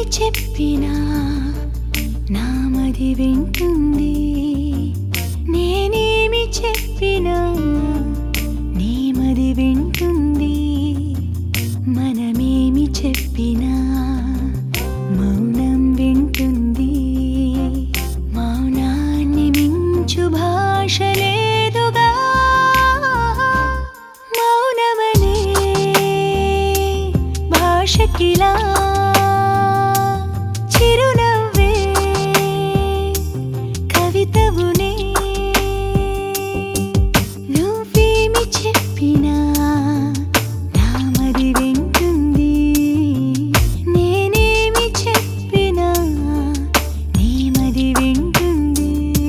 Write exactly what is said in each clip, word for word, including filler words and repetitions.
చెప్పినా నామది వింటుంది. నేనేమి చెప్పినా నీమది వింటుంది. మనమేమి చెప్పినా మౌనం వింటుంది. మౌనాన్ని మించు భాష లేదుగా. మౌనమనే భాషకిలా చిరునవ్వే కవితవునే. నువ్వేమి చెప్పినా నామది వింటుంది. నేనేమి చెప్పినా నీమది వింటుంది.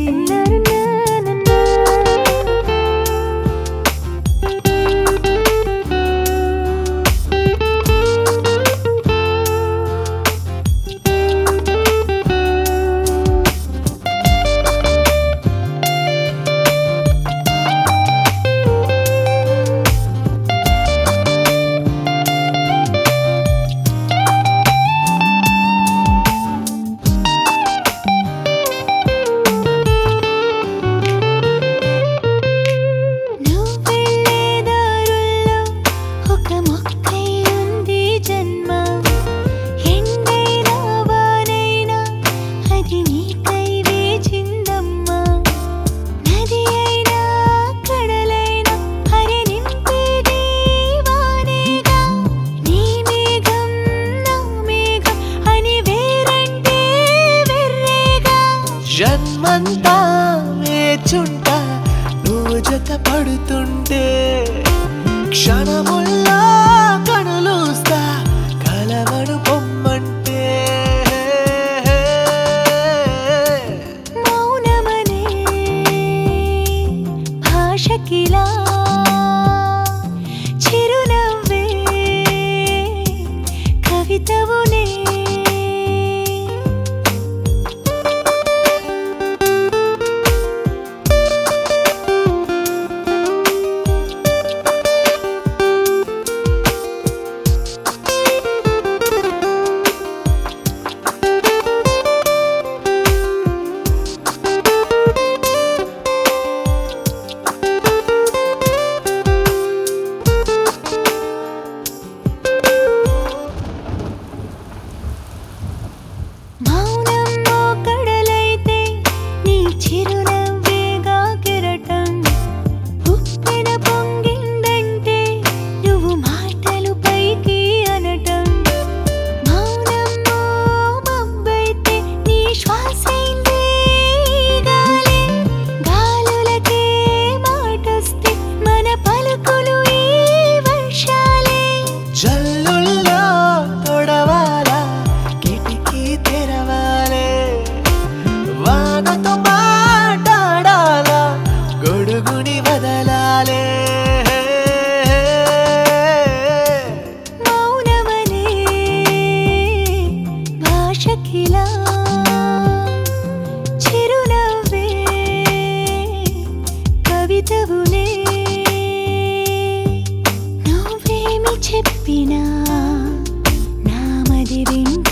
జన్మంతా వేచుంటా నువ్వు జత పడుతుంటే. క్షణముల్లా కనులూస్తా కలవడు పొమ్మంటే. మౌనమనే భాషకిలా చిరునవ్వే కవితవునే. మౌనంలో కడలైతే నీ చిరునవ్వేగా కెరటం. ఉప్పెన పొంగిందంటే నువ్వు మాటలు పైకి అనటం. మౌనంలో మబ్బైతే నీ శ్వాసైందే గాలి. గాలులకే మాటొస్తే మన పలుకులు ఈ వర్షాలే. జల్లుల్లో తొడవాలా కిటికీ తెరవాలే. వానతో మాట్లాడాలా గొడుగుని వదలాలే. మౌనమనే భాషకిలా చిరునవ్వే కవితవునే. నువ్వేమి చెప్పినా నామది వింటుంది.